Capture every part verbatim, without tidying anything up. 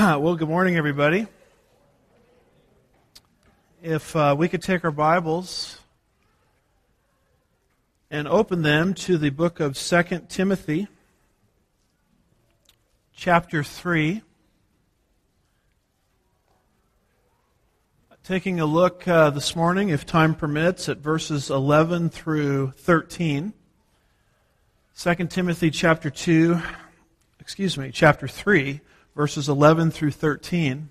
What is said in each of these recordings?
Well, good morning, everybody. If uh, we could take our Bibles and open them to the book of Second Timothy, chapter three. Taking a look uh, this morning, if time permits, at verses eleven through thirteen. Second Timothy chapter two, excuse me, chapter three, verses eleven through thirteen.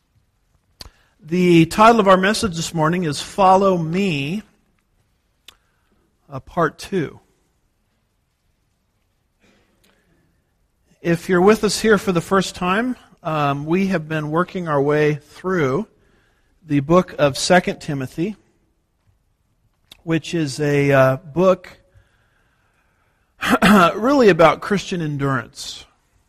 The title of our message this morning is Follow Me, uh, part two. If you're with us here for the first time, um, we have been working our way through the book of Second Timothy, which is a uh, book really about Christian endurance.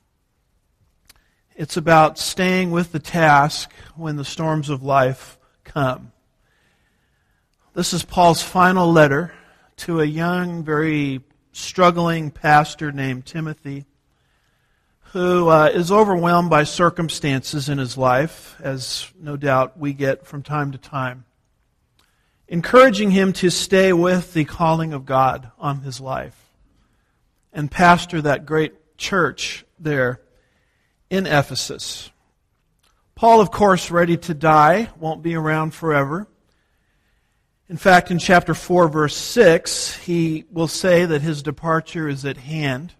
It's about staying with the task when the storms of life come. This is Paul's final letter to a young, very struggling pastor named Timothy, who uh, is overwhelmed by circumstances in his life, as no doubt we get from time to time, encouraging him to stay with the calling of God on his life and pastor that great church there in Ephesus. Paul, of course, ready to die, won't be around forever. In fact, in chapter four, verse six, he will say that his departure is at hand.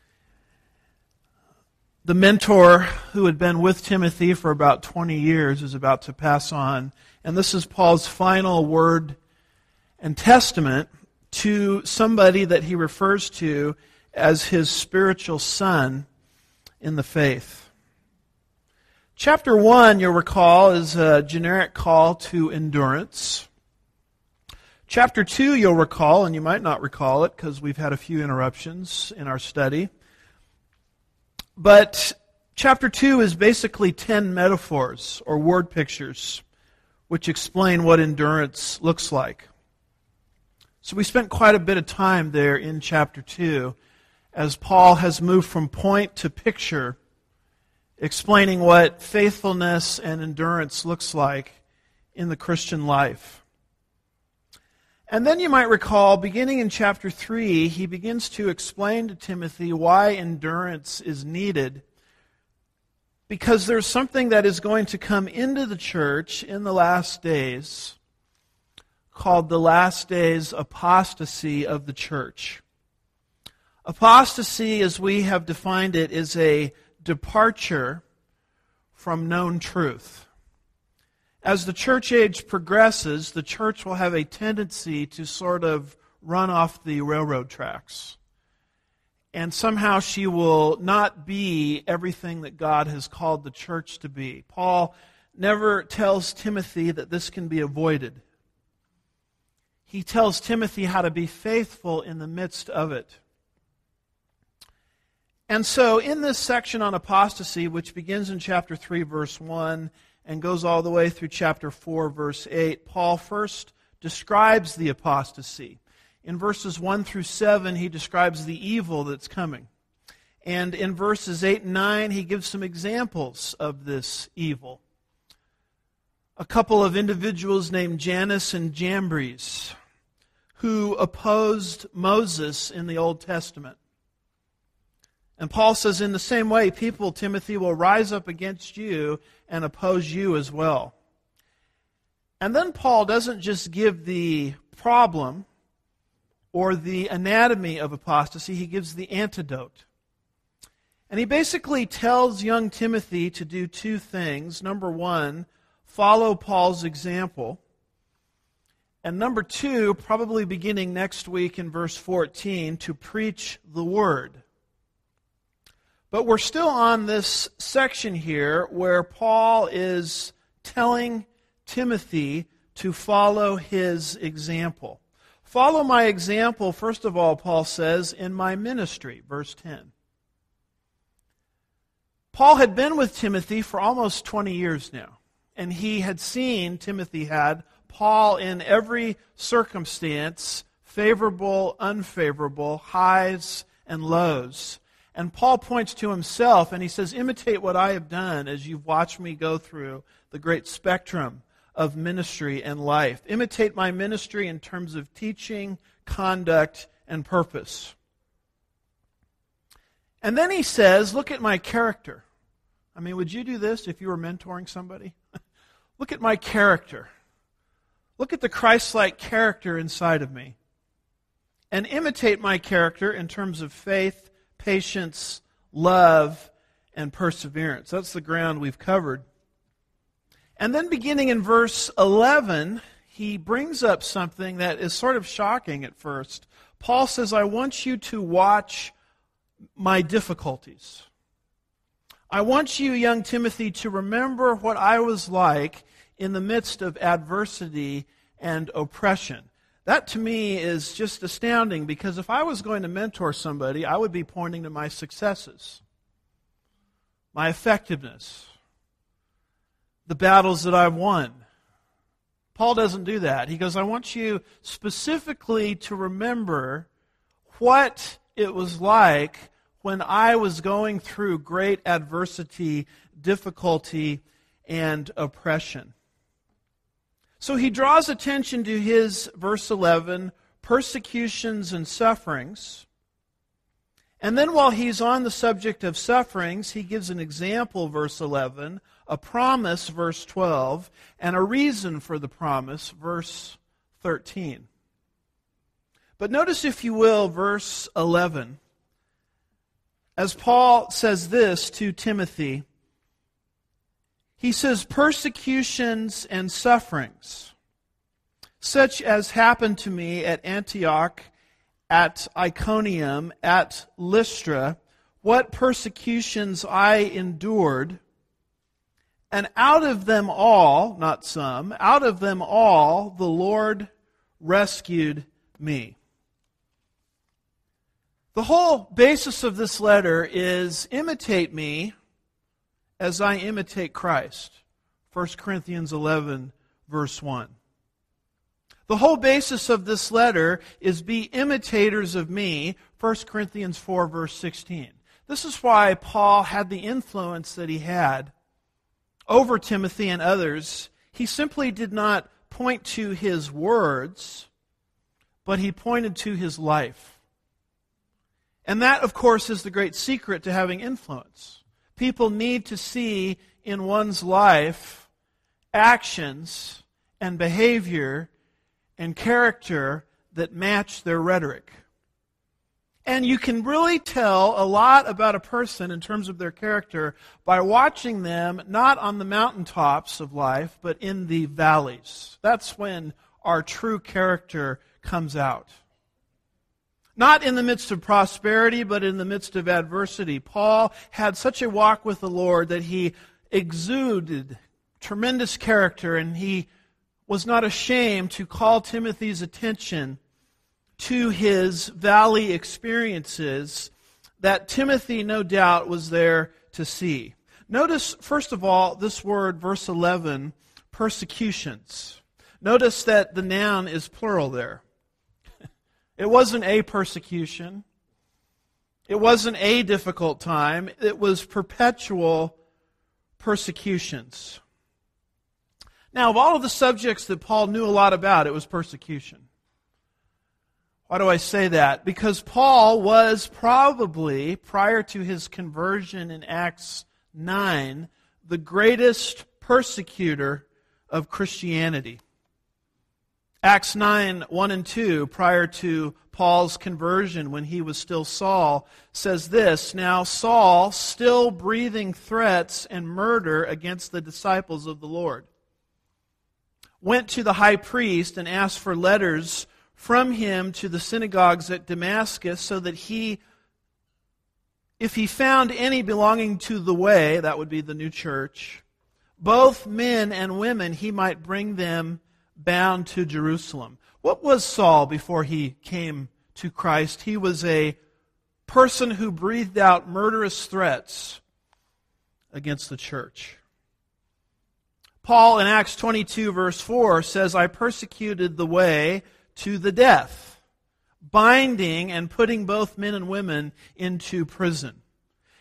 The mentor who had been with Timothy for about twenty years is about to pass on, and this is Paul's final word and testament to somebody that he refers to as his spiritual son in the faith. Chapter one, you'll recall, is a generic call to endurance. Chapter two, you'll recall, and you might not recall it because we've had a few interruptions in our study, but chapter two is basically ten metaphors or word pictures which explain what endurance looks like. So we spent quite a bit of time there in chapter two as Paul has moved from point to picture, explaining what faithfulness and endurance looks like in the Christian life. And then you might recall, beginning in chapter three, he begins to explain to Timothy why endurance is needed, because there's something that is going to come into the church in the last days called the last days apostasy of the church. Apostasy, as we have defined it, is a departure from known truth. As the church age progresses, the church will have a tendency to sort of run off the railroad tracks. And somehow she will not be everything that God has called the church to be. Paul never tells Timothy that this can be avoided. He tells Timothy how to be faithful in the midst of it. And so in this section on apostasy, which begins in chapter three, verse one, and goes all the way through chapter four, verse eight, Paul first describes the apostasy. In verses one through seven, he describes the evil that's coming. And in verses eight and nine, he gives some examples of this evil. A couple of individuals named Jannes and Jambres, who opposed Moses in the Old Testament. And Paul says, in the same way, people, Timothy, will rise up against you and oppose you as well. And then Paul doesn't just give the problem or the anatomy of apostasy, he gives the antidote. And he basically tells young Timothy to do two things. Number one, follow Paul's example. And number two, probably beginning next week in verse fourteen, to preach the word. But we're still on this section here where Paul is telling Timothy to follow his example. Follow my example, first of all, Paul says, in my ministry, verse ten. Paul had been with Timothy for almost twenty years now, and he had seen, Timothy had, Paul in every circumstance, favorable, unfavorable, highs and lows. And Paul points to himself and he says, imitate what I have done as you've watched me go through the great spectrum of ministry and life. Imitate my ministry in terms of teaching, conduct, and purpose. And then he says, look at my character. I mean, would you do this if you were mentoring somebody? Look at my character. Look at the Christ-like character inside of me. And imitate my character in terms of faith, patience, love, and perseverance. That's the ground we've covered. And then beginning in verse eleven, he brings up something that is sort of shocking at first. Paul says, I want you to watch my difficulties. I want you, young Timothy, to remember what I was like in the midst of adversity and oppression. That to me is just astounding, because if I was going to mentor somebody, I would be pointing to my successes, my effectiveness, the battles that I've won. Paul doesn't do that. He goes, I want you specifically to remember what it was like when I was going through great adversity, difficulty, and oppression. So he draws attention to his, verse eleven, persecutions and sufferings. And then while he's on the subject of sufferings, he gives an example, verse eleven, a promise, verse twelve, and a reason for the promise, verse thirteen. But notice, if you will, verse eleven. As Paul says this to Timothy, he says, persecutions and sufferings, such as happened to me at Antioch, at Iconium, at Lystra, what persecutions I endured, and out of them all, not some, out of them all the Lord rescued me. The whole basis of this letter is imitate me as I imitate Christ. First Corinthians eleven, verse one. The whole basis of this letter is be imitators of me. First Corinthians four, verse sixteen. This is why Paul had the influence that he had over Timothy and others. He simply did not point to his words, but he pointed to his life. And that, of course, is the great secret to having influence. People need to see in one's life actions and behavior and character that match their rhetoric. And you can really tell a lot about a person in terms of their character by watching them not on the mountaintops of life, but in the valleys. That's when our true character comes out. Not in the midst of prosperity, but in the midst of adversity. Paul had such a walk with the Lord that he exuded tremendous character, and he was not ashamed to call Timothy's attention to his valley experiences that Timothy, no doubt, was there to see. Notice, first of all, this word, verse eleven, persecutions. Notice that the noun is plural there. It wasn't a persecution. It wasn't a difficult time. It was perpetual persecutions. Now, of all of the subjects that Paul knew a lot about, it was persecution. Why do I say that? Because Paul was probably, prior to his conversion in Acts nine, the greatest persecutor of Christianity. Acts nine, one and two, prior to Paul's conversion when he was still Saul, says this, Now Saul, still breathing threats and murder against the disciples of the Lord, went to the high priest and asked for letters from him to the synagogues at Damascus, so that he, if he found any belonging to the way, that would be the new church, both men and women, he might bring them bound to Jerusalem. What was Saul before he came to Christ? He was a person who breathed out murderous threats against the church. Paul in Acts twenty-two verse four says, I persecuted the way to the death, binding and putting both men and women into prison.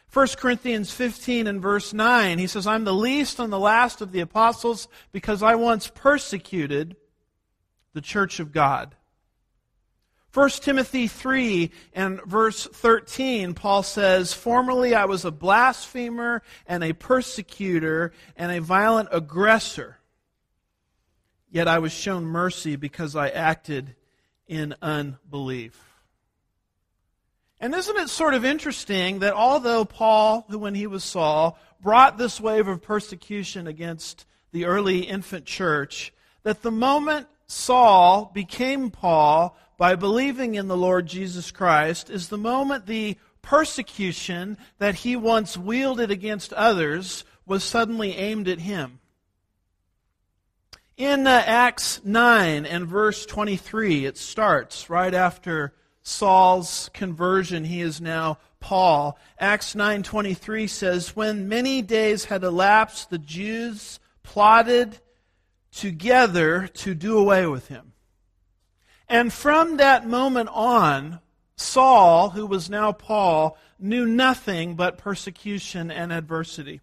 First Corinthians fifteen and verse nine, he says, I'm the least and the last of the apostles because I once persecuted the church of God. First Timothy three and verse thirteen, Paul says, formerly I was a blasphemer and a persecutor and a violent aggressor. Yet I was shown mercy because I acted in unbelief. And isn't it sort of interesting that although Paul, who when he was Saul, brought this wave of persecution against the early infant church, that the moment Saul became Paul by believing in the Lord Jesus Christ is the moment the persecution that he once wielded against others was suddenly aimed at him. In uh, Acts nine and verse twenty-three, it starts right after Saul's conversion. He is now Paul. Acts nine twenty-three says, when many days had elapsed, the Jews plotted together to do away with him. And from that moment on, Saul, who was now Paul, knew nothing but persecution and adversity.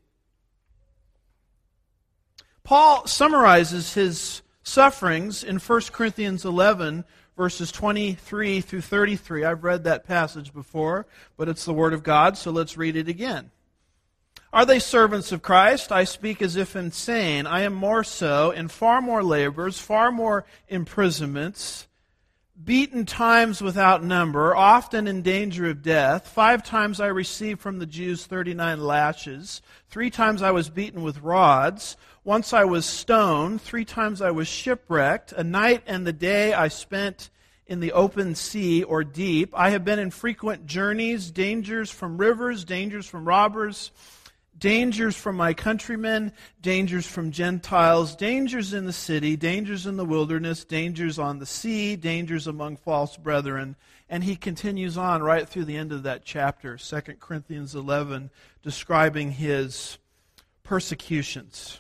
Paul summarizes his sufferings in First Corinthians eleven, verses twenty-three through thirty-three. I've read that passage before, but it's the Word of God, so let's read it again. Are they servants of Christ? I speak as if insane. I am more so, in far more labors, far more imprisonments, beaten times without number, often in danger of death. Five times I received from the Jews thirty-nine lashes. Three times I was beaten with rods. Once I was stoned. Three times I was shipwrecked. A night and the day I spent in the open sea or deep. I have been in frequent journeys, dangers from rivers, dangers from robbers, dangers from my countrymen, dangers from Gentiles, dangers in the city, dangers in the wilderness, dangers on the sea, dangers among false brethren. And he continues on right through the end of that chapter, Second Corinthians eleven, describing his persecutions.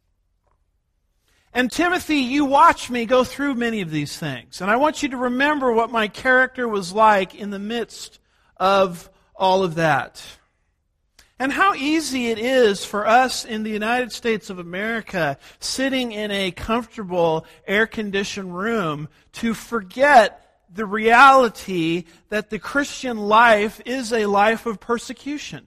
And Timothy, you watch me go through many of these things. And I want you to remember what my character was like in the midst of all of that. And how easy it is for us in the United States of America, sitting in a comfortable, air-conditioned room, to forget the reality that the Christian life is a life of persecution.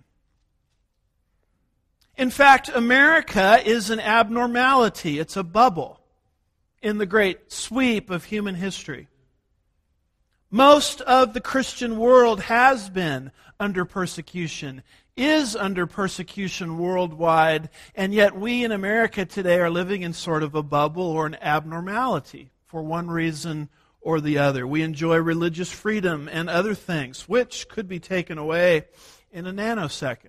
In fact, America is an abnormality. It's a bubble in the great sweep of human history. Most of the Christian world has been under persecution, is under persecution worldwide, and yet we in America today are living in sort of a bubble or an abnormality for one reason or the other. We enjoy religious freedom and other things, which could be taken away in a nanosecond.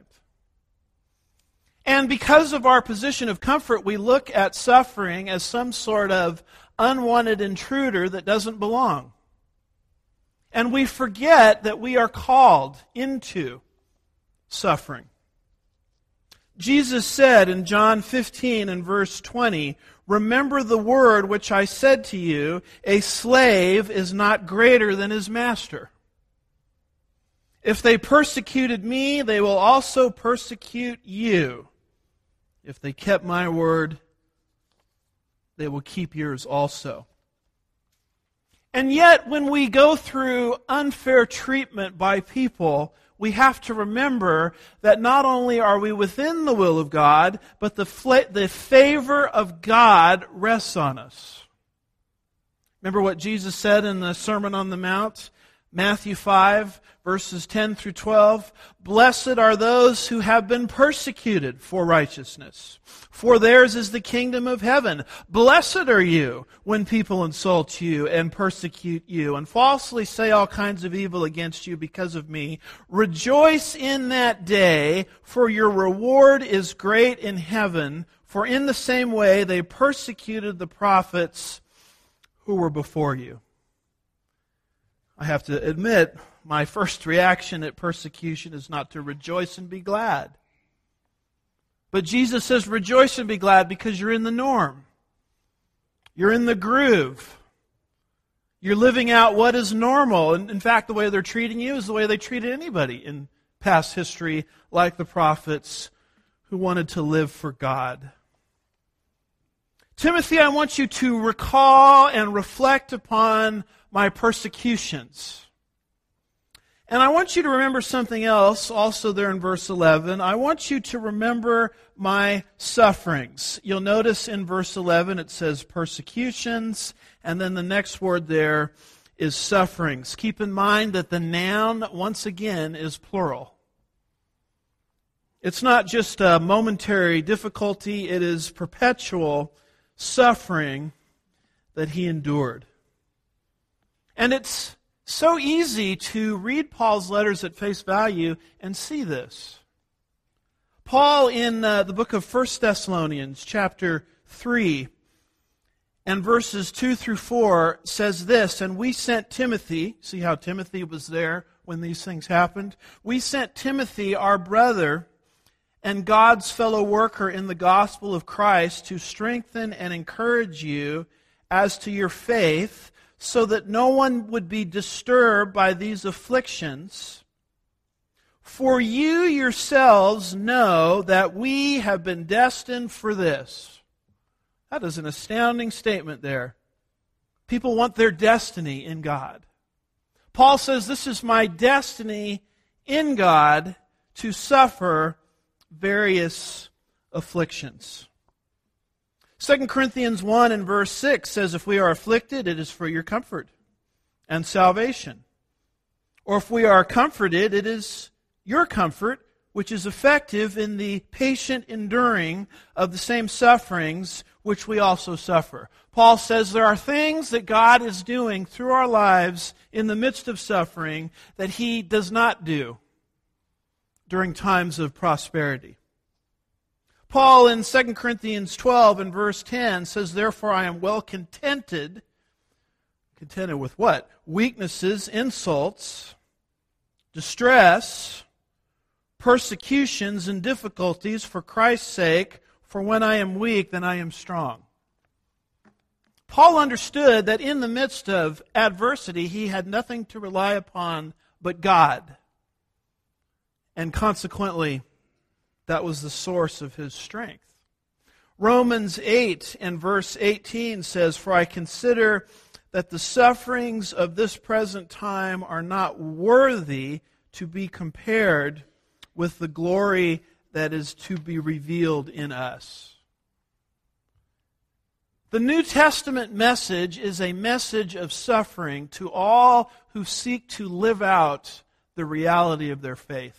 And because of our position of comfort, we look at suffering as some sort of unwanted intruder that doesn't belong. And we forget that we are called into suffering. Jesus said in John fifteen and verse twenty, remember the word which I said to you, a slave is not greater than his master. If they persecuted me, they will also persecute you. If they kept my word, they will keep yours also. And yet, when we go through unfair treatment by people, we have to remember that not only are we within the will of God, but the, fla- the favor of God rests on us. Remember what Jesus said in the Sermon on the Mount? Matthew five, verses ten through twelve. Blessed are those who have been persecuted for righteousness, for theirs is the kingdom of heaven. Blessed are you when people insult you and persecute you and falsely say all kinds of evil against you because of me. Rejoice in that day, for your reward is great in heaven. For in the same way they persecuted the prophets who were before you. I have to admit, my first reaction at persecution is not to rejoice and be glad. But Jesus says, rejoice and be glad because you're in the norm. You're in the groove. You're living out what is normal. And in fact, the way they're treating you is the way they treated anybody in past history, like the prophets, who wanted to live for God. Timothy, I want you to recall and reflect upon my persecutions. And I want you to remember something else, also there in verse eleven. I want you to remember my sufferings. You'll notice in verse eleven it says persecutions, and then the next word there is sufferings. Keep in mind that the noun, once again, is plural. It's not just a momentary difficulty, it is perpetual suffering that he endured. And it's so easy to read Paul's letters at face value and see this. Paul, in uh, the book of First Thessalonians, chapter three, and verses two through four, says this, and we sent Timothy, see how Timothy was there when these things happened? We sent Timothy, our brother, and God's fellow worker in the gospel of Christ, to strengthen and encourage you as to your faith, so that no one would be disturbed by these afflictions. For you yourselves know that we have been destined for this. That is an astounding statement there. People want their destiny in God. Paul says, this is my destiny in God, to suffer various afflictions. Second Corinthians one and verse six says, if we are afflicted, it is for your comfort and salvation. Or if we are comforted, it is your comfort, which is effective in the patient enduring of the same sufferings which we also suffer. Paul says there are things that God is doing through our lives in the midst of suffering that He does not do during times of prosperity. Paul in Second Corinthians twelve and verse ten says, therefore I am well contented. Contented with what? Weaknesses, insults, distress, persecutions, and difficulties for Christ's sake, for when I am weak, then I am strong. Paul understood that in the midst of adversity, he had nothing to rely upon but God. And consequently, that was the source of his strength. Romans eight and verse eighteen says, for I consider that the sufferings of this present time are not worthy to be compared with the glory that is to be revealed in us. The New Testament message is a message of suffering to all who seek to live out the reality of their faith.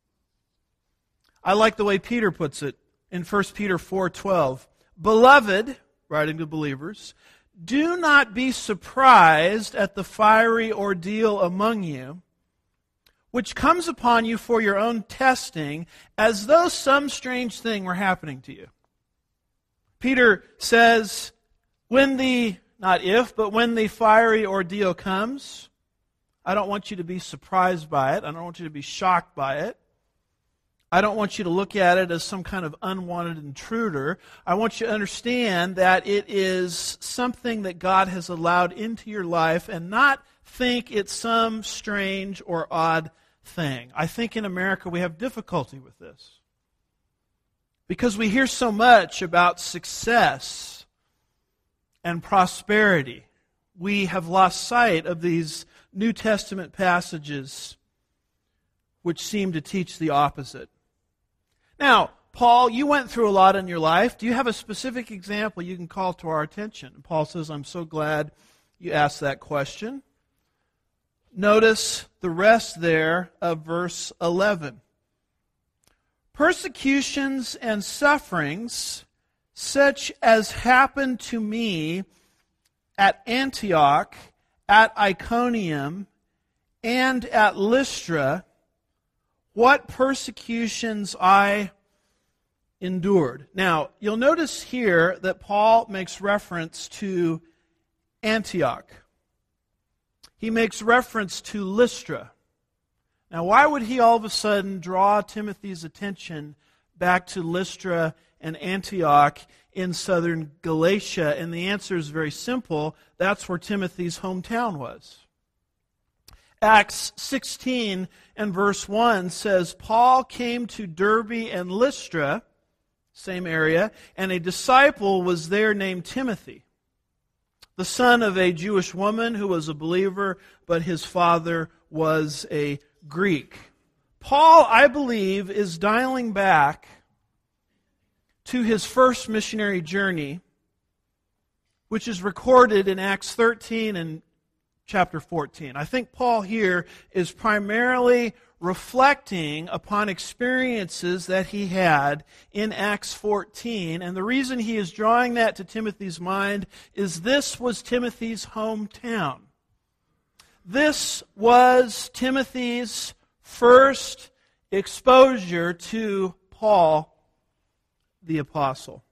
I like the way Peter puts it in First Peter four twelve. Beloved, writing to believers, do not be surprised at the fiery ordeal among you, which comes upon you for your own testing, as though some strange thing were happening to you. Peter says, when the, not if, but when the fiery ordeal comes, I don't want you to be surprised by it. I don't want you to be shocked by it. I don't want you to look at it as some kind of unwanted intruder. I want you to understand that it is something that God has allowed into your life and not think it's some strange or odd thing. I think in America we have difficulty with this because we hear so much about success and prosperity. We have lost sight of these New Testament passages which seem to teach the opposite. Now, Paul, you went through a lot in your life. Do you have a specific example you can call to our attention? And Paul says, I'm so glad you asked that question. Notice the rest there of verse eleven. Persecutions and sufferings, such as happened to me at Antioch, at Iconium, and at Lystra, what persecutions I endured. Now, you'll notice here that Paul makes reference to Antioch. He makes reference to Lystra. Now, why would he all of a sudden draw Timothy's attention back to Lystra and Antioch in southern Galatia? And the answer is very simple. That's where Timothy's hometown was. Acts sixteen and verse one says, Paul came to Derbe and Lystra, same area, and a disciple was there named Timothy, the son of a Jewish woman who was a believer, but his father was a Greek. Paul, I believe, is dialing back to his first missionary journey, which is recorded in Acts thirteen and chapter fourteen. I think Paul here is primarily reflecting upon experiences that he had in Acts fourteen. And the reason he is drawing that to Timothy's mind is this was Timothy's hometown. This was Timothy's first exposure to Paul the apostle.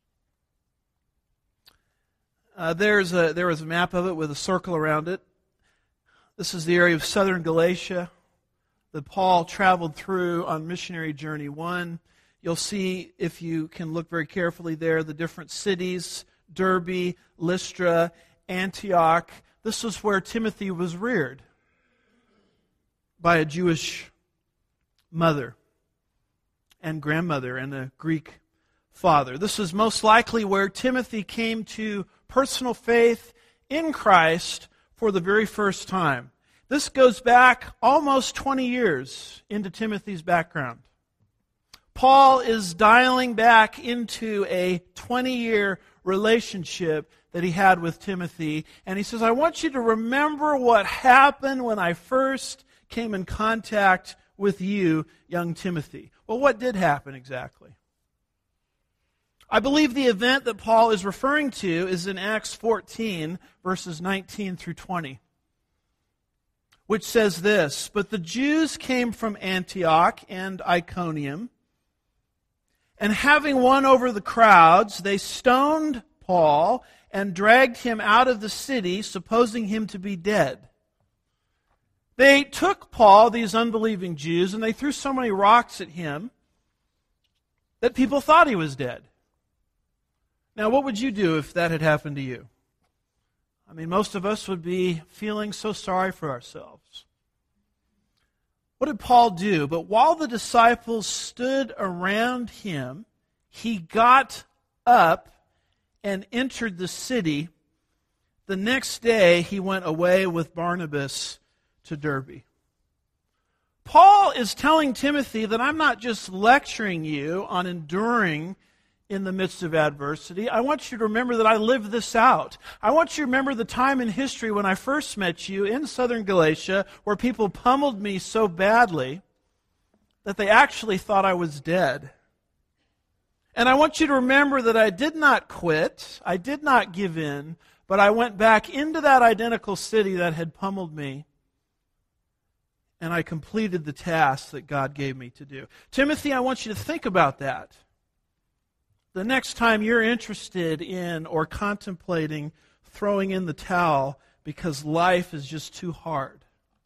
Uh, there's a, there was a map of it with a circle around it. This is the area of southern Galatia that Paul traveled through on missionary journey one. You'll see, if you can look very carefully there, the different cities, Derbe, Lystra, Antioch. This was where Timothy was reared by a Jewish mother and grandmother and a Greek father. This is most likely where Timothy came to personal faith in Christ for the very first time. This goes back almost twenty years into Timothy's background. Paul is dialing back into a twenty-year relationship that he had with Timothy, and he says, I want you to remember what happened when I first came in contact with you, young Timothy. Well, what did happen exactly? I believe the event that Paul is referring to is in Acts fourteen, verses nineteen through twenty, which says this, But the Jews came from Antioch and Iconium, and having won over the crowds, they stoned Paul and dragged him out of the city, supposing him to be dead. They took Paul, these unbelieving Jews, and they threw so many rocks at him that people thought he was dead. Now, what would you do if that had happened to you? I mean, most of us would be feeling so sorry for ourselves. What did Paul do? But while the disciples stood around him, he got up and entered the city. The next day, he went away with Barnabas to Derbe. Paul is telling Timothy that I'm not just lecturing you on enduring in the midst of adversity. I want you to remember that I lived this out. I want you to remember the time in history when I first met you in southern Galatia where people pummeled me so badly that they actually thought I was dead. And I want you to remember that I did not quit, I did not give in, but I went back into that identical city that had pummeled me, and I completed the task that God gave me to do. Timothy, I want you to think about that. The next time you're interested in or contemplating throwing in the towel because life is just too hard.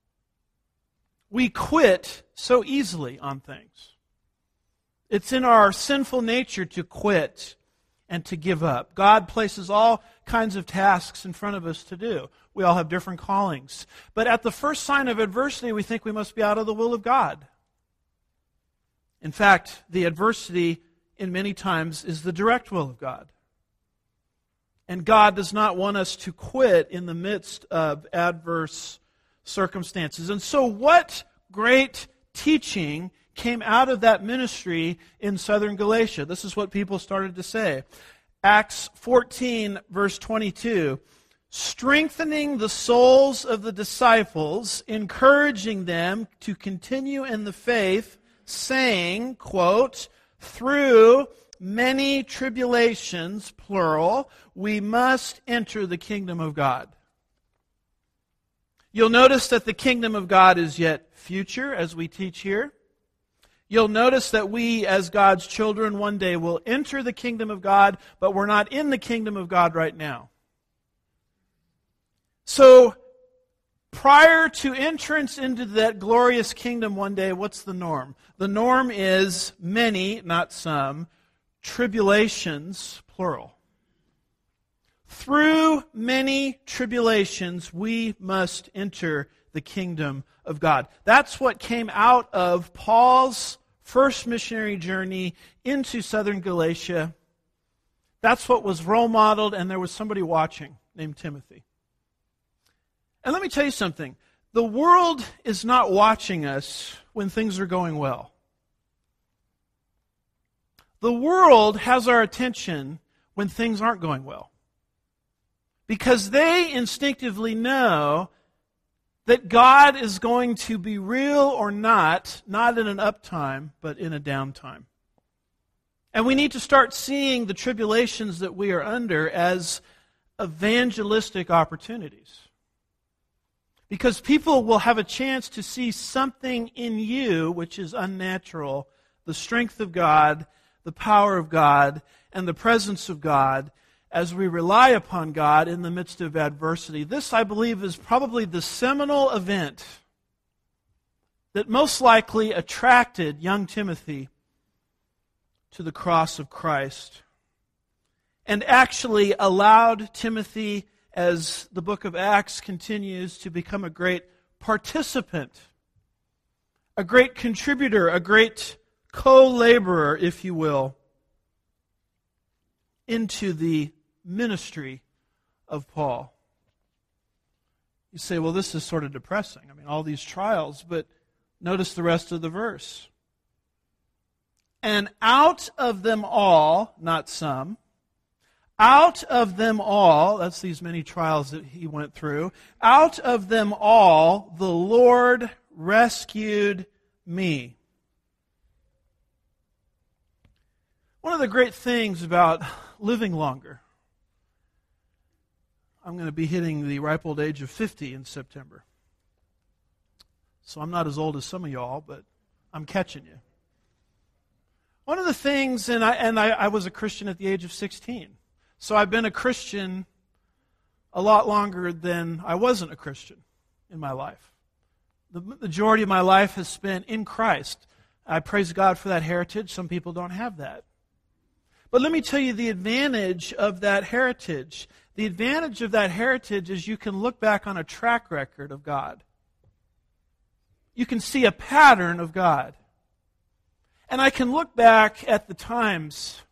We quit so easily on things. It's in our sinful nature to quit and to give up. God places all kinds of tasks in front of us to do. We all have different callings. But at the first sign of adversity, we think we must be out of the will of God. In fact, the adversity in many times is the direct will of God. And God does not want us to quit in the midst of adverse circumstances. And so what great teaching came out of that ministry in southern Galatia? This is what people started to say. Acts fourteen, verse twenty-two, strengthening the souls of the disciples, encouraging them to continue in the faith, saying, quote, through many tribulations, plural, we must enter the kingdom of God. You'll notice that the kingdom of God is yet future, as we teach here. You'll notice that we, as God's children, one day will enter the kingdom of God, but we're not in the kingdom of God right now. So, prior to entrance into that glorious kingdom one day, what's the norm? The norm is many, not some, tribulations, plural. through many tribulations, we must enter the kingdom of God. That's what came out of Paul's first missionary journey into southern Galatia. That's what was role modeled, and there was somebody watching named Timothy. And let me tell you something. The world is not watching us when things are going well. The world has our attention when things aren't going well. Because they instinctively know that God is going to be real or not, not in an uptime, but in a downtime. And we need to start seeing the tribulations that we are under as evangelistic opportunities. Because people will have a chance to see something in you which is unnatural, the strength of God, the power of God, and the presence of God, as we rely upon God in the midst of adversity. This, I believe, is probably the seminal event that most likely attracted young Timothy to the cross of Christ, and actually allowed Timothy, as the book of Acts continues, to become a great participant, a great contributor, a great co-laborer, if you will, into the ministry of Paul. You say, well, this is sort of depressing. I mean, all these trials, but notice the rest of the verse. And out of them all, not some, out of them all, that's these many trials that he went through, out of them all, the Lord rescued me. One of the great things about living longer, I'm going to be hitting the ripe old age of fifty in September. So I'm not as old as some of y'all, but I'm catching you. One of the things, and I and I, I was a Christian at the age of sixteen. So I've been a Christian a lot longer than I wasn't a Christian in my life. The majority of my life has spent in Christ. I praise God for that heritage. Some people don't have that. But let me tell you the advantage of that heritage. The advantage of that heritage is you can look back on a track record of God. You can see a pattern of God. And I can look back at the times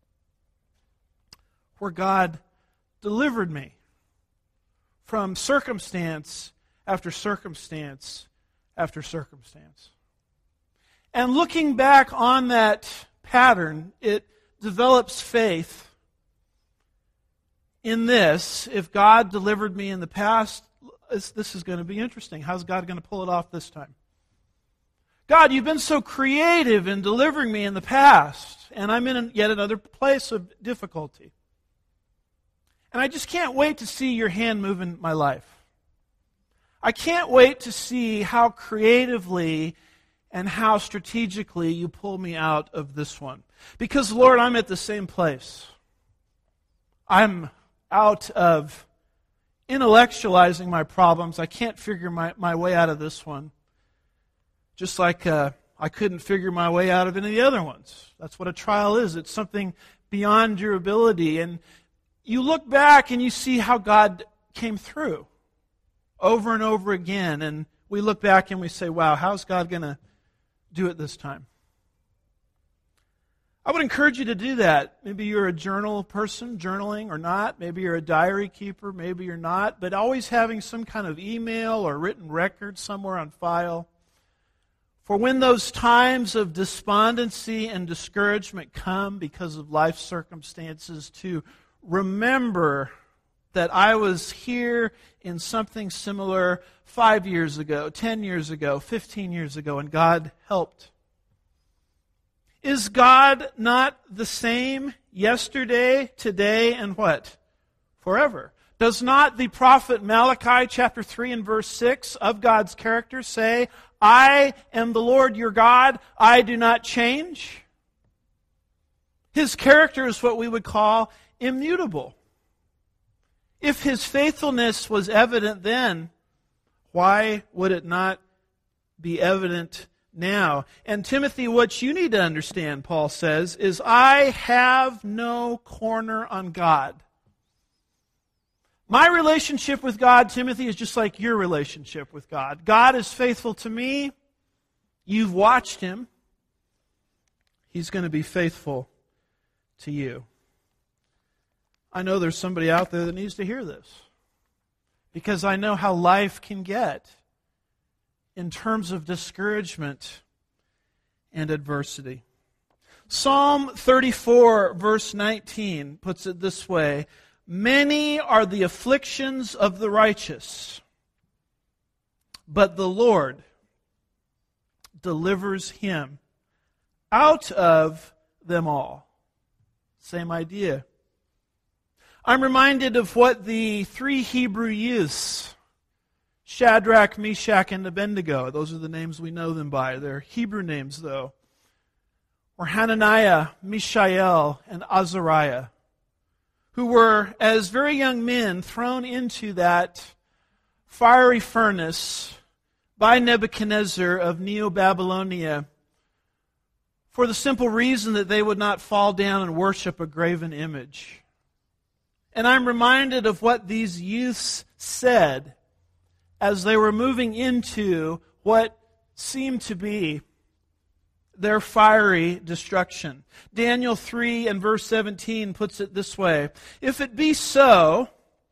where God delivered me from circumstance after circumstance after circumstance. And looking back on that pattern, it develops faith in this. If God delivered me in the past, this, this is going to be interesting. How's God going to pull it off this time? God, you've been so creative in delivering me in the past, and I'm in yet another place of difficulty. And I just can't wait to see your hand move in my life. I can't wait to see how creatively and how strategically you pull me out of this one. Because, Lord, I'm at the same place. I'm out of intellectualizing my problems. I can't figure my, my way out of this one. Just like uh, I couldn't figure my way out of any of the other ones. That's what a trial is. It's something beyond your ability. And you look back and you see how God came through over and over again. And we look back and we say, wow, how's God going to do it this time? I would encourage you to do that. Maybe you're a journal person, journaling or not. Maybe you're a diary keeper, maybe you're not. But always having some kind of email or written record somewhere on file. For when those times of despondency and discouragement come because of life circumstances, to remember that I was here in something similar five years ago, ten years ago, fifteen years ago, and God helped. Is God not the same yesterday, today, and what? Forever. Does not the prophet Malachi chapter three and verse six of God's character say, I am the Lord your God, I do not change? His character is what we would call immutable. If His faithfulness was evident then, why would it not be evident now? And Timothy, what you need to understand, Paul says, is I have no corner on God. My relationship with God, Timothy, is just like your relationship with God. God is faithful to me. You've watched Him. He's going to be faithful to you. I know there's somebody out there that needs to hear this, because I know how life can get in terms of discouragement and adversity. Psalm thirty-four, verse nineteen, puts it this way: many are the afflictions of the righteous, but the Lord delivers him out of them all. Same idea. I'm reminded of what the three Hebrew youths, Shadrach, Meshach, and Abednego, those are the names we know them by. They're Hebrew names, though. Or Hananiah, Mishael, and Azariah, who were, as very young men, thrown into that fiery furnace by Nebuchadnezzar of Neo-Babylonia for the simple reason that they would not fall down and worship a graven image. And I'm reminded of what these youths said as they were moving into what seemed to be their fiery destruction. Daniel three and verse seventeen puts it this way: if it be so,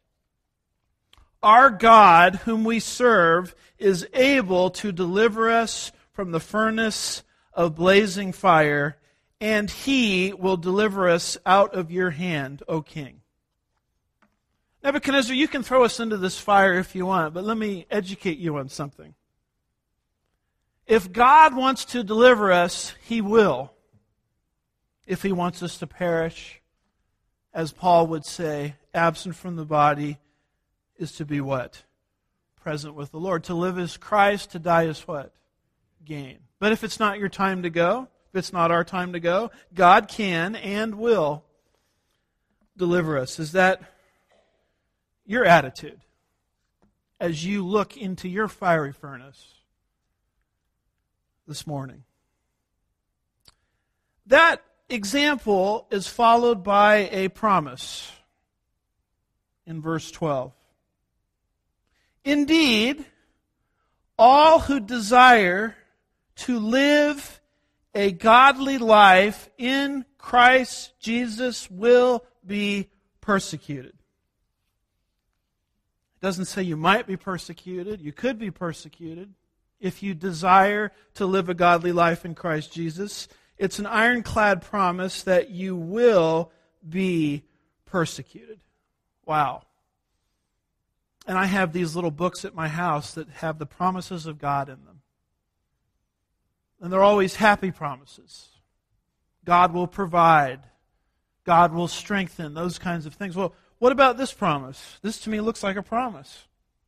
our God, whom we serve, is able to deliver us from the furnace of blazing fire, and He will deliver us out of your hand, O King. Nebuchadnezzar, you can throw us into this fire if you want, but let me educate you on something. If God wants to deliver us, He will. If He wants us to perish, as Paul would say, absent from the body is to be what? Present with the Lord. To live is Christ, to die is what? Gain. But if it's not your time to go, if it's not our time to go, God can and will deliver us. Is that your attitude as you look into your fiery furnace this morning? That example is followed by a promise in verse twelve. Indeed, all who desire to live a godly life in Christ Jesus will be persecuted. It doesn't say you might be persecuted. You could be persecuted if you desire to live a godly life in Christ Jesus. It's an ironclad promise that you will be persecuted. Wow. And I have these little books at my house that have the promises of God in them. And they're always happy promises. God will provide. God will strengthen. Those kinds of things. Well, what about this promise? This to me looks like a promise.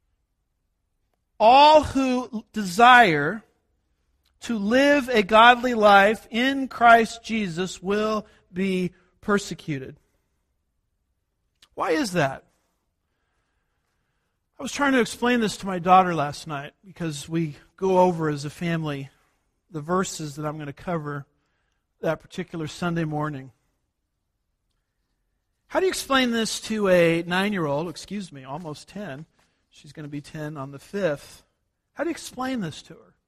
All who desire to live a godly life in Christ Jesus will be persecuted. Why is that? I was trying to explain this to my daughter last night because we go over as a family the verses that I'm going to cover that particular Sunday morning. How do you explain this to a nine-year-old, excuse me, almost ten? She's going to be ten on the fifth. How do you explain this to her?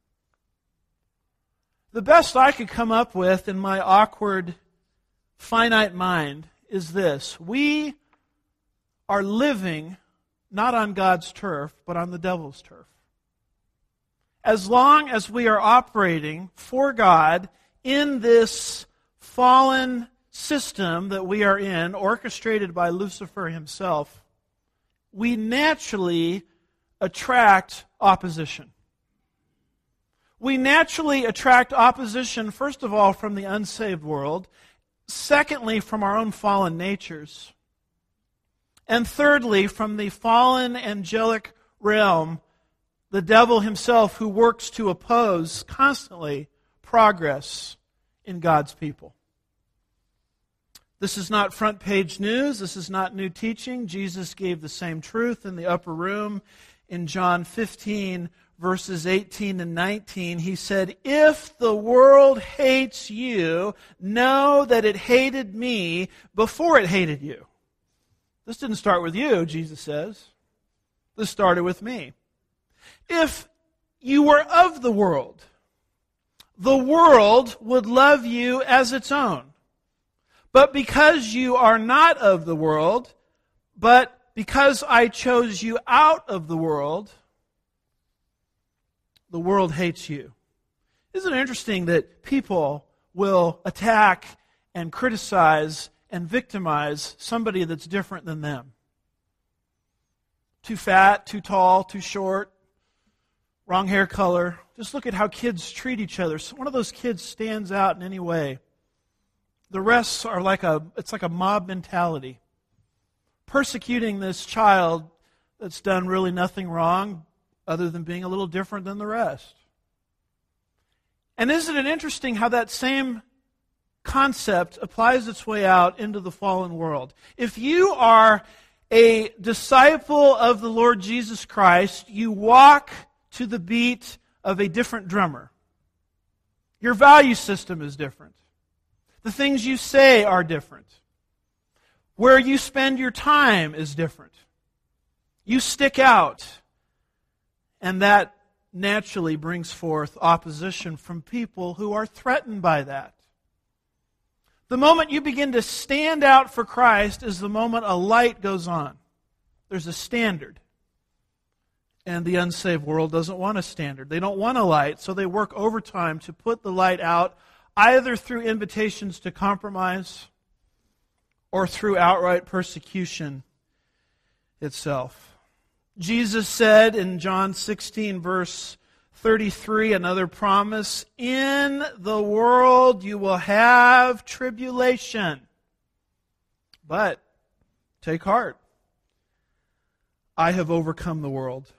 The best I could come up with in my awkward, finite mind is this: we are living not on God's turf, but on the devil's turf. As long as we are operating for God in this fallen system that we are in, orchestrated by Lucifer himself, we naturally attract opposition. We naturally attract opposition, first of all, from the unsaved world, secondly, from our own fallen natures, and thirdly, from the fallen angelic realm, the devil himself, who works to oppose constantly progress in God's people. This is not front page news. This is not new teaching. Jesus gave the same truth in the upper room in John fifteen, verses eighteen and nineteen. He said, "If the world hates you, know that it hated me before it hated you." This didn't start with you, Jesus says. This started with me. If you were of the world, the world would love you as its own. But because you are not of the world, but because I chose you out of the world, the world hates you. Isn't it interesting that people will attack and criticize and victimize somebody that's different than them? Too fat, too tall, too short, wrong hair color. Just look at how kids treat each other. So one of those kids stands out in any way. The rest are like a, it's like a mob mentality. Persecuting this child that's done really nothing wrong other than being a little different than the rest. And isn't it interesting how that same concept applies its way out into the fallen world? If you are a disciple of the Lord Jesus Christ, you walk to the beat of a different drummer. Your value system is different. The things you say are different. Where you spend your time is different. You stick out, and that naturally brings forth opposition from people who are threatened by that. The moment you begin to stand out for Christ is the moment a light goes on. There's a standard. And the unsaved world doesn't want a standard. They don't want a light, so they work overtime to put the light out, either through invitations to compromise or through outright persecution itself. Jesus said in John sixteen, verse thirty-three, another promise, in the world you will have tribulation. But take heart. I have overcome the world.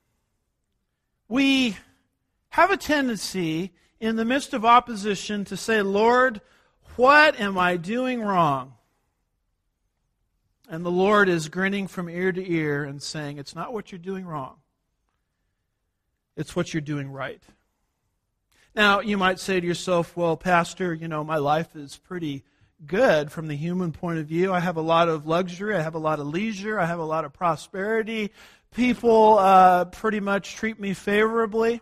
We have a tendency in the midst of opposition to say, Lord, what am I doing wrong? And the Lord is grinning from ear to ear and saying, it's not what you're doing wrong. It's what you're doing right. Now, you might say to yourself, well, Pastor, you know, my life is pretty good from the human point of view. I have a lot of luxury. I have a lot of leisure. I have a lot of prosperity. People uh, pretty much treat me favorably.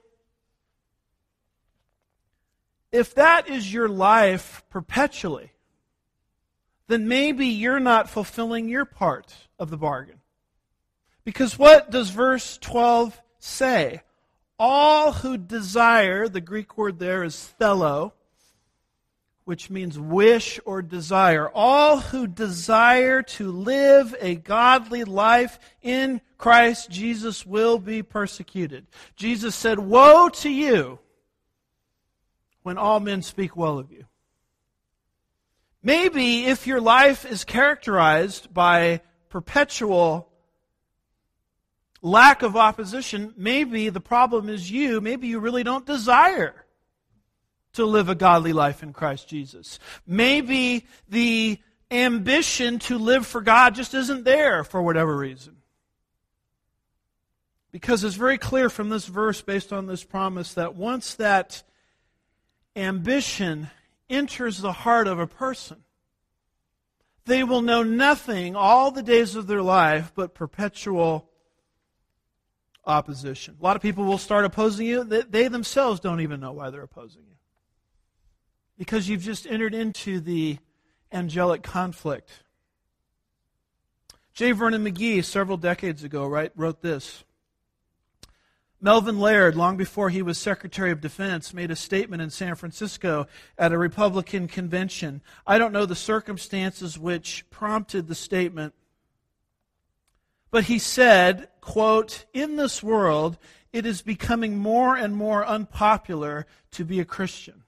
If that is your life perpetually, then maybe you're not fulfilling your part of the bargain. Because what does verse twelve say? All who desire, the Greek word there is thelo, which means wish or desire. All who desire to live a godly life in Christ Jesus will be persecuted. Jesus said, woe to you when all men speak well of you. Maybe if your life is characterized by perpetual lack of opposition, maybe the problem is you. Maybe you really don't desire to live a godly life in Christ Jesus. Maybe the ambition to live for God just isn't there for whatever reason. Because it's very clear from this verse, based on this promise, that once that ambition enters the heart of a person, they will know nothing all the days of their life but perpetual opposition. A lot of people will start opposing you. They themselves don't even know why they're opposing you. Because you've just entered into the angelic conflict. J. Vernon McGee, several decades ago, right, wrote this. Melvin Laird, long before he was Secretary of Defense, made a statement in San Francisco at a Republican convention. I don't know the circumstances which prompted the statement, but he said, quote, in this world, it is becoming more and more unpopular to be a Christian.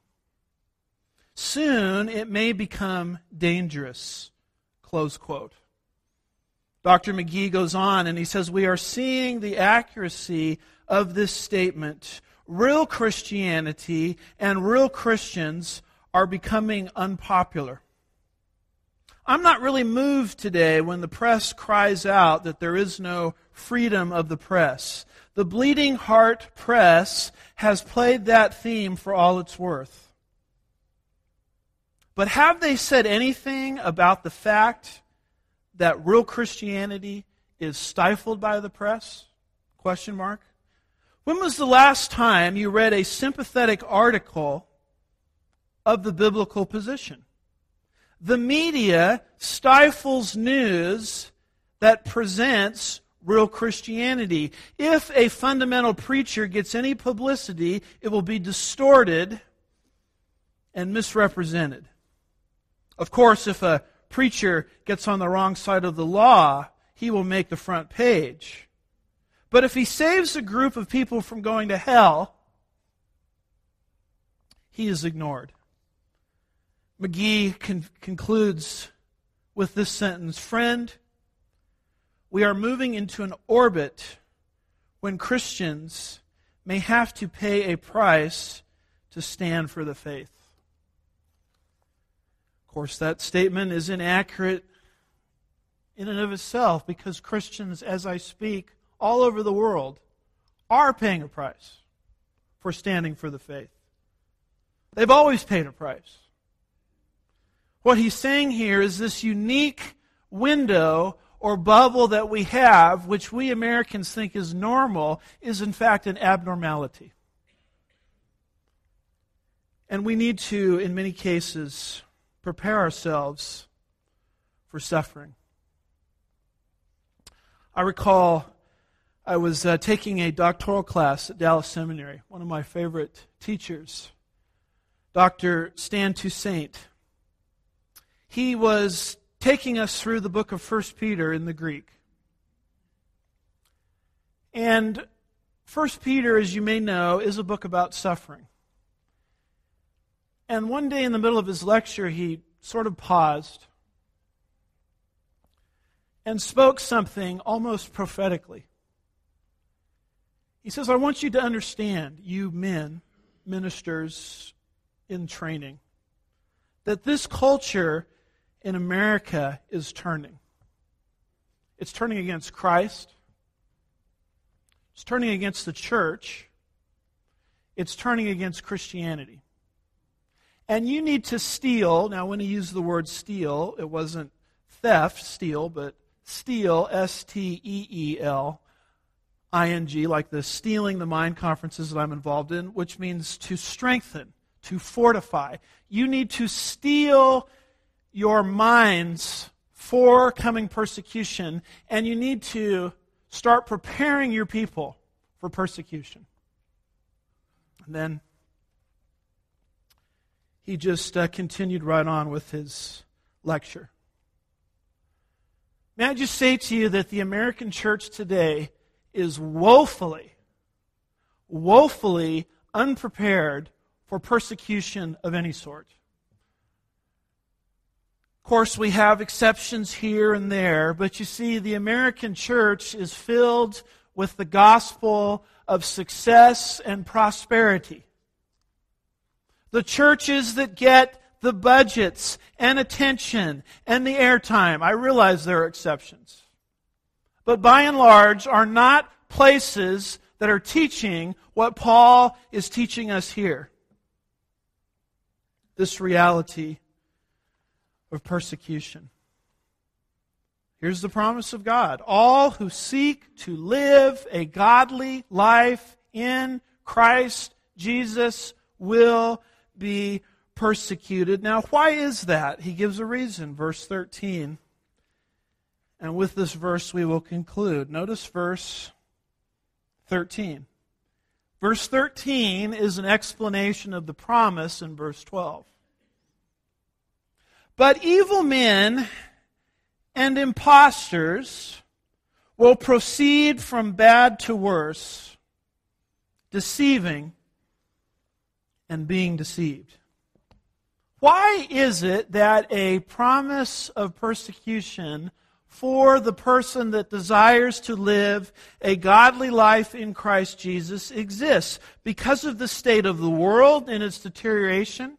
Soon it may become dangerous, close quote. Doctor McGee goes on and he says, we are seeing the accuracy of this statement. Real Christianity and real Christians are becoming unpopular. I'm not really moved today when the press cries out that there is no freedom of the press. The Bleeding Heart Press has played that theme for all it's worth. But have they said anything about the fact that real Christianity is stifled by the press? Question mark. When was the last time you read a sympathetic article of the biblical position? The media stifles news that presents real Christianity. If a fundamental preacher gets any publicity, it will be distorted and misrepresented. Of course, if a preacher gets on the wrong side of the law, he will make the front page. But if he saves a group of people from going to hell, he is ignored. McGee con- concludes with this sentence, "Friend, we are moving into an orbit when Christians may have to pay a price to stand for the faith." Of course, that statement is inaccurate in and of itself because Christians, as I speak, all over the world are paying a price for standing for the faith. They've always paid a price. What he's saying here is this unique window or bubble that we have, which we Americans think is normal, is in fact an abnormality. And we need to, in many cases, prepare ourselves for suffering. I recall I was uh, taking a doctoral class at Dallas Seminary. One of my favorite teachers, Doctor Stan Toussaint. He was taking us through the book of First Peter in the Greek. And First Peter, as you may know, is a book about suffering. And one day in the middle of his lecture, he sort of paused and spoke something almost prophetically. He says, "I want you to understand, you men, ministers in training, that this culture in America is turning. It's turning against Christ. It's turning against the church. It's turning against Christianity. And you need to steal." Now, when he used the word steal, it wasn't theft, steal, but steal, S T E E L I N G, like the Stealing the Mind conferences that I'm involved in, which means to strengthen, to fortify. You need to steel your minds for coming persecution, and you need to start preparing your people for persecution. And then he just uh, continued right on with his lecture. May I just say to you that the American church today is woefully, woefully unprepared for persecution of any sort. Of course, we have exceptions here and there, but you see, the American church is filled with the gospel of success and prosperity. The churches that get the budgets and attention and the airtime, I realize there are exceptions, but by and large are not places that are teaching what Paul is teaching us here. This reality of persecution. Here's the promise of God. All who seek to live a godly life in Christ Jesus will be persecuted. Now, why is that? He gives a reason, verse thirteen. And with this verse we will conclude. Notice verse thirteen. Verse thirteen is an explanation of the promise in verse twelve. But evil men and impostors will proceed from bad to worse, deceiving and being deceived. Why is it that a promise of persecution for the person that desires to live a godly life in Christ Jesus exists? Because of the state of the world and its deterioration,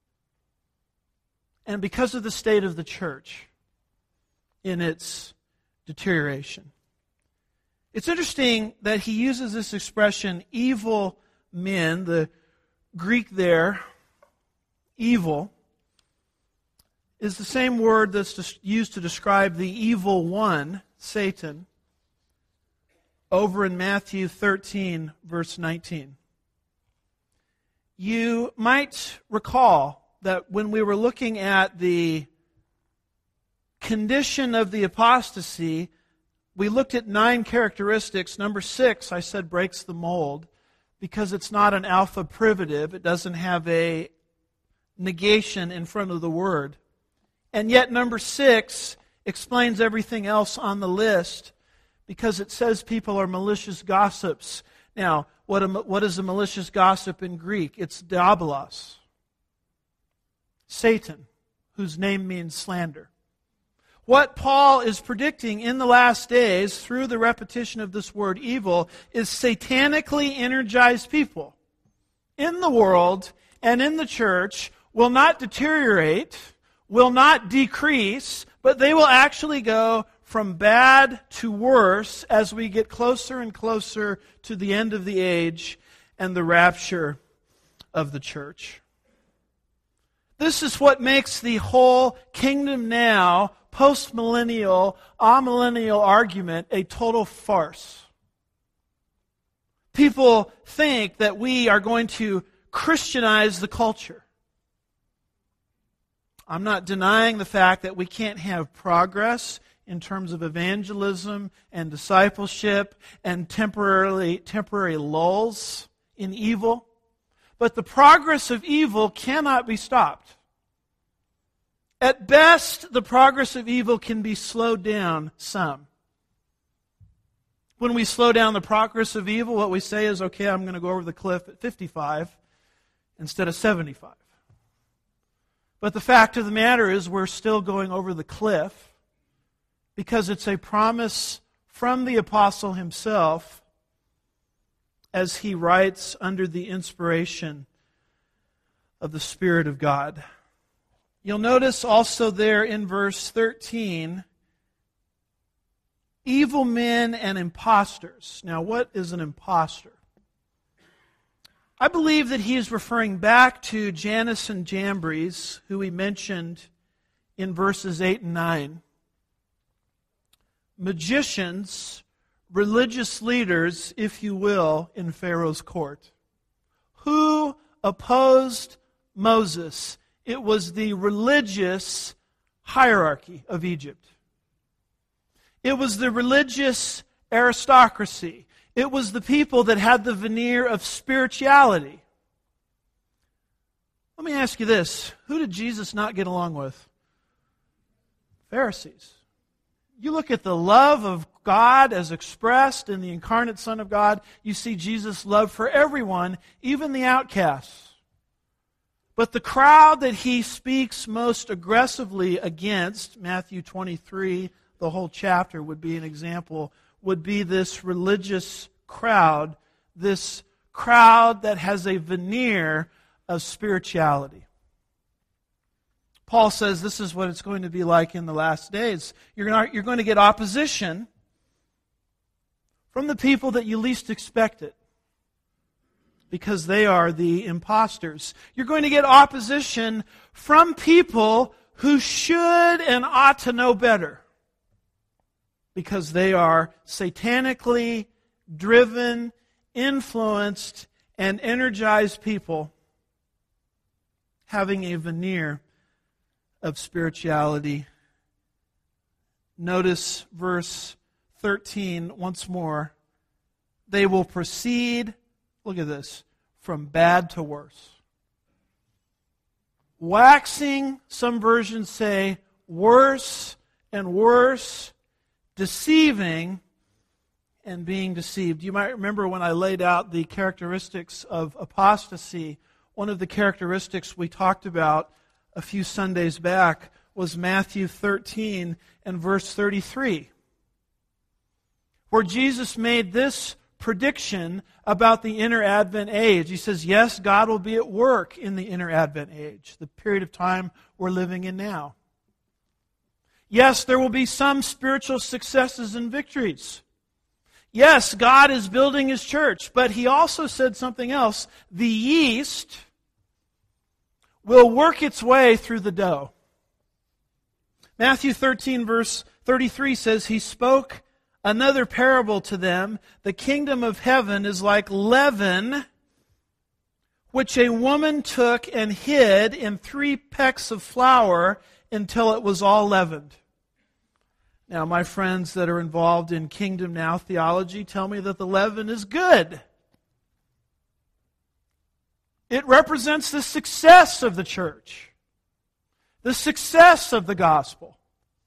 and because of the state of the church in its deterioration. It's interesting that he uses this expression, evil men. The Greek there, evil, is the same word that's used to describe the evil one, Satan, over in Matthew thirteen, verse nineteen. You might recall that when we were looking at the condition of the apostasy, we looked at nine characteristics. Number six, I said, breaks the mold because it's not an alpha privative. It doesn't have a negation in front of the word. And yet number six explains everything else on the list because it says people are malicious gossips. Now, what, a, what is a malicious gossip in Greek? It's diabolos, Satan, whose name means slander. What Paul is predicting in the last days through the repetition of this word evil is satanically energized people in the world and in the church will not deteriorate, will not decrease, but they will actually go from bad to worse as we get closer and closer to the end of the age and the rapture of the church. This is what makes the whole kingdom now, post-millennial, amillennial argument a total farce. People think that we are going to Christianize the culture. I'm not denying the fact that we can't have progress in terms of evangelism and discipleship and temporarily temporary lulls in evil. But the progress of evil cannot be stopped. At best, the progress of evil can be slowed down some. When we slow down the progress of evil, what we say is, okay, I'm going to go over the cliff at fifty-five instead of seventy-five. But the fact of the matter is we're still going over the cliff because it's a promise from the apostle himself as he writes under the inspiration of the Spirit of God. You'll notice also there in verse thirteen, evil men and impostors. Now, what is an impostor? I believe that he is referring back to Jannes and Jambres, who we mentioned in verses eight and nine. Magicians, religious leaders, if you will, in Pharaoh's court, who opposed Moses. It was the religious hierarchy of Egypt. It was the religious aristocracy. It was the people that had the veneer of spirituality. Let me ask you this. Who did Jesus not get along with? Pharisees. You look at the love of God as expressed in the incarnate Son of God, you see Jesus' love for everyone, even the outcasts. But the crowd that he speaks most aggressively against, Matthew twenty-three, the whole chapter would be an example, would be this religious crowd, this crowd that has a veneer of spirituality. Paul says this is what it's going to be like in the last days. You're going to, you're going to get opposition from the people that you least expect it, because they are the imposters. You're going to get opposition from people who should and ought to know better, because they are satanically driven, influenced, and energized people having a veneer of spirituality. Notice verse thirteen once more. They will proceed, look at this, from bad to worse. Waxing, some versions say, worse and worse, deceiving and being deceived. You might remember when I laid out the characteristics of apostasy, one of the characteristics we talked about a few Sundays back was Matthew thirteen and verse thirty-three, where Jesus made this prediction about the inner Advent age. He says, yes, God will be at work in the inner Advent age, the period of time we're living in now. Yes, there will be some spiritual successes and victories. Yes, God is building His church, but He also said something else. The yeast will work its way through the dough. Matthew thirteen, verse thirty-three says, He spoke another parable to them. The kingdom of heaven is like leaven, which a woman took and hid in three pecks of flour until it was all leavened. Now, my friends that are involved in Kingdom Now theology tell me that the leaven is good. It represents the success of the church, the success of the gospel.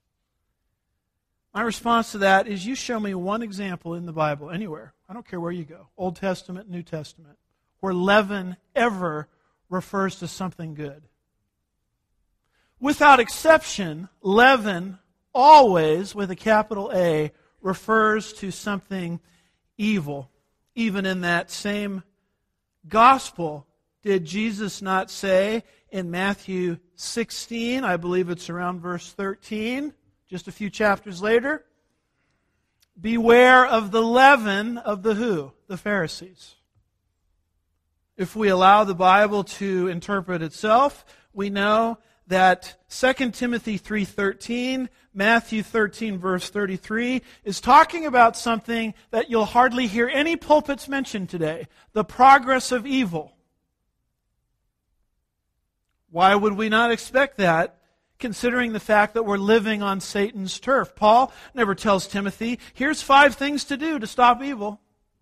My response to that is, you show me one example in the Bible, anywhere, I don't care where you go, Old Testament, New Testament, where leaven ever refers to something good. Without exception, leaven always, with a capital A, refers to something evil. Even in that same gospel, did Jesus not say in Matthew sixteen, I believe it's around verse thirteen, just a few chapters later, beware of the leaven of the who? The Pharisees. If we allow the Bible to interpret itself, we know that Second Timothy three thirteen, Matthew thirteen, verse thirty-three, is talking about something that you'll hardly hear any pulpits mention today, the progress of evil. Why would we not expect that, considering the fact that we're living on Satan's turf? Paul never tells Timothy, here's five things to do to stop evil.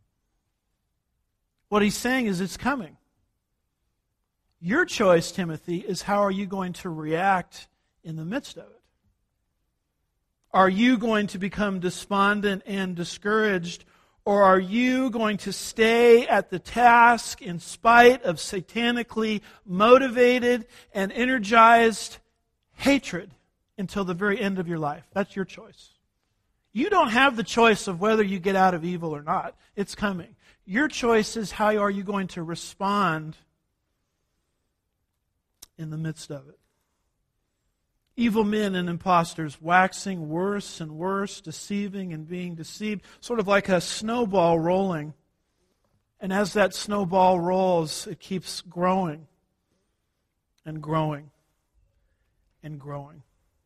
What he's saying is it's coming. Your choice, Timothy, is how are you going to react in the midst of it? Are you going to become despondent and discouraged, or are you going to stay at the task in spite of satanically motivated and energized hatred until the very end of your life? That's your choice. You don't have the choice of whether you get out of evil or not. It's coming. Your choice is how are you going to respond in the midst of it. Evil men and impostors waxing worse and worse, deceiving and being deceived, sort of like a snowball rolling. And as that snowball rolls, it keeps growing and growing and growing.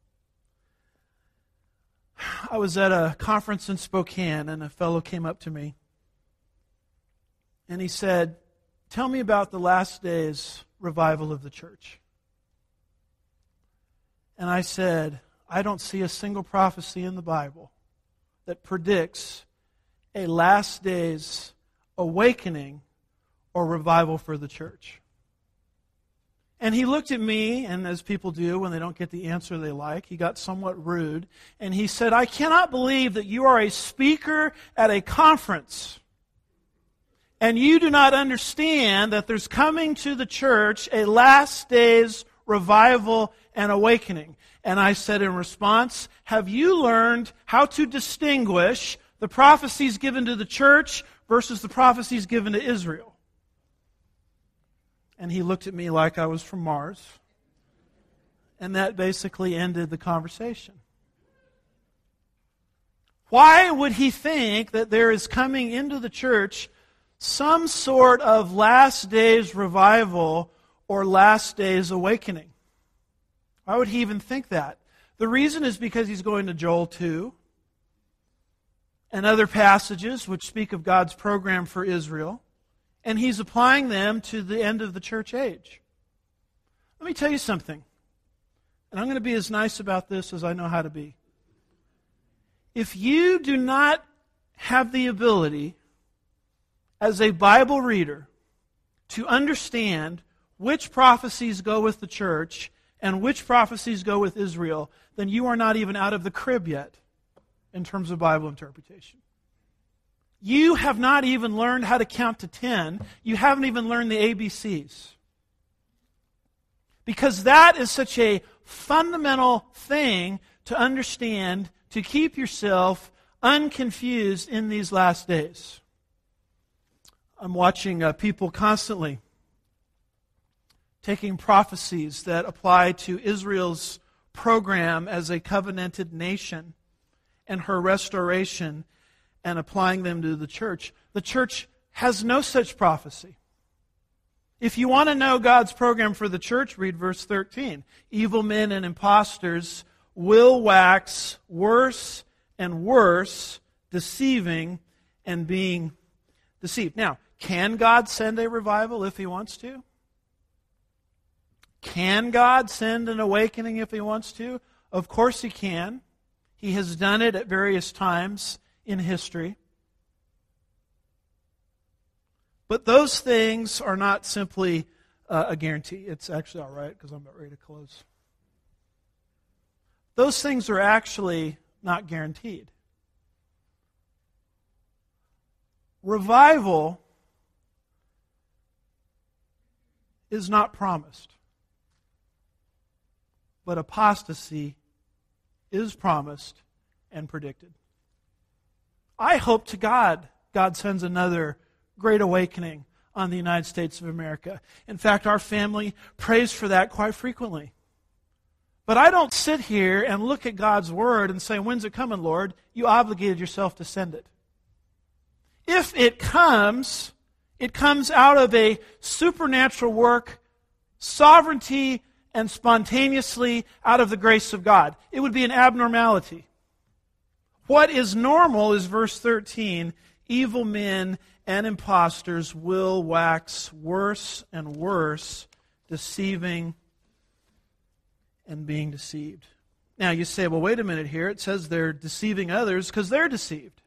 I was at a conference in Spokane, and a fellow came up to me, and he said, tell me about the last days revival of the church. And I said, I don't see a single prophecy in the Bible that predicts a last days awakening or revival for the church. And he looked at me, and as people do when they don't get the answer they like, he got somewhat rude, and he said, I cannot believe that you are a speaker at a conference and you do not understand that there's coming to the church a last days revival and awakening. And I said in response, have you learned how to distinguish the prophecies given to the church versus the prophecies given to Israel? And he looked at me like I was from Mars. And that basically ended the conversation. Why would he think that there is coming into the church some sort of last days revival or last days awakening? Why would he even think that? The reason is because he's going to Joel two and other passages which speak of God's program for Israel, and he's applying them to the end of the church age. Let me tell you something, and I'm going to be as nice about this as I know how to be. If you do not have the ability as a Bible reader to understand which prophecies go with the church and which prophecies go with Israel, then you are not even out of the crib yet in terms of Bible interpretation. You have not even learned how to count to ten. You haven't even learned the A B Cs. Because that is such a fundamental thing to understand to keep yourself unconfused in these last days. I'm watching uh, people constantly taking prophecies that apply to Israel's program as a covenanted nation and her restoration and applying them to the church. The church has no such prophecy. If you want to know God's program for the church, read verse thirteen. Evil men and impostors will wax worse and worse, deceiving and being deceived. Now, can God send a revival if He wants to? Can God send an awakening if He wants to? Of course He can. He has done it at various times in history. But those things are not simply uh, a guarantee. It's actually all right because I'm about ready to close. Those things are actually not guaranteed. Revival is not promised. But apostasy is promised and predicted. I hope to God, God sends another great awakening on the United States of America. In fact, our family prays for that quite frequently. But I don't sit here and look at God's Word and say, when's it coming, Lord? You obligated yourself to send it. If it comes, it comes out of a supernatural work, sovereignty, and spontaneously out of the grace of God. It would be an abnormality. What is normal is verse thirteen, evil men and impostors will wax worse and worse, deceiving and being deceived. Now you say, well, wait a minute here. It says they're deceiving others because they're deceived.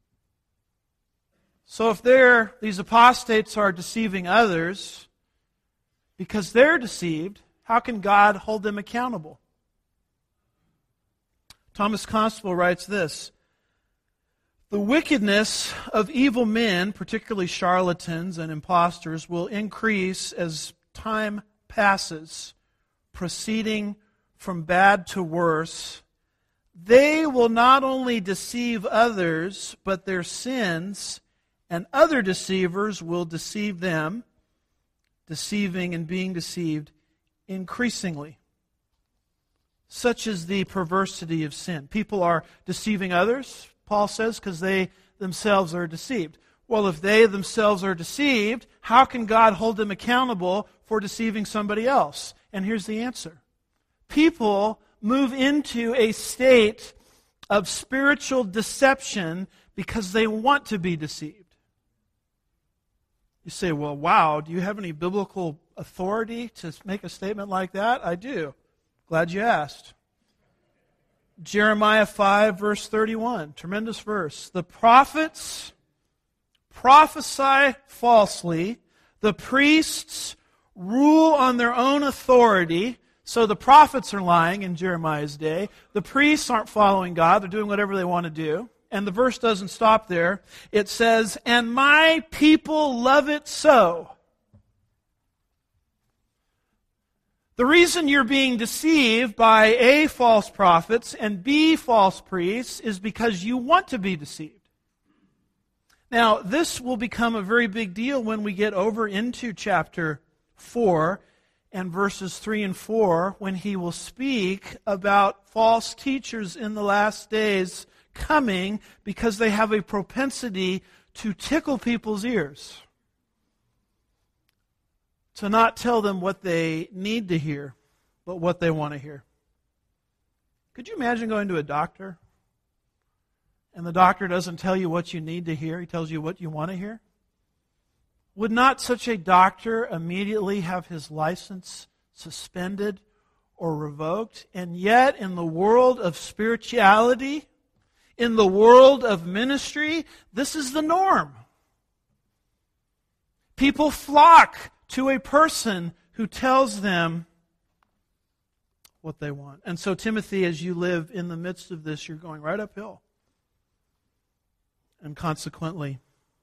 So if they're, these apostates are deceiving others because they're deceived, how can God hold them accountable? Thomas Constable writes this: the wickedness of evil men, particularly charlatans and impostors, will increase as time passes, proceeding from bad to worse. They will not only deceive others, but their sins and other deceivers will deceive them, deceiving and being deceived increasingly. Such is the perversity of sin. People are deceiving others, Paul says, because they themselves are deceived. Well, if they themselves are deceived, how can God hold them accountable for deceiving somebody else? And here's the answer. People move into a state of spiritual deception because they want to be deceived. You say, well, wow, do you have any biblical authority to make a statement like that? I do. Glad you asked. Jeremiah five, verse thirty-one. Tremendous verse. The prophets prophesy falsely. The priests rule on their own authority. So the prophets are lying in Jeremiah's day. The priests aren't following God. They're doing whatever they want to do. And the verse doesn't stop there. It says, and my people love it so. The reason you're being deceived by A, false prophets, and B, false priests, is because you want to be deceived. Now, this will become a very big deal when we get over into chapter four and verses three and four, when he will speak about false teachers in the last days coming because they have a propensity to tickle people's ears, to not tell them what they need to hear, but what they want to hear. Could you imagine going to a doctor and the doctor doesn't tell you what you need to hear, he tells you what you want to hear? Would not such a doctor immediately have his license suspended or revoked? And yet, in the world of spirituality, in the world of ministry, this is the norm. People flock to a person who tells them what they want. And so, Timothy, as you live in the midst of this, you're going right uphill. And consequently,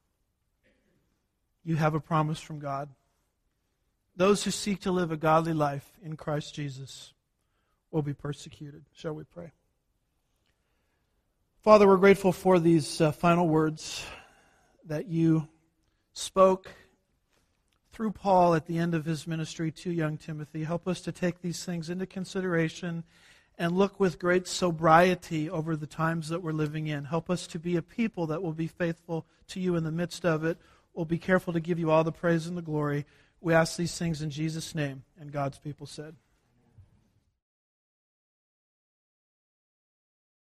you have a promise from God. Those who seek to live a godly life in Christ Jesus will be persecuted. Shall we pray? Father, we're grateful for these uh, final words that you spoke through Paul at the end of his ministry to young Timothy. Help us to take these things into consideration and look with great sobriety over the times that we're living in. Help us to be a people that will be faithful to you in the midst of it. We'll be careful to give you all the praise and the glory. We ask these things in Jesus' name, and God's people said.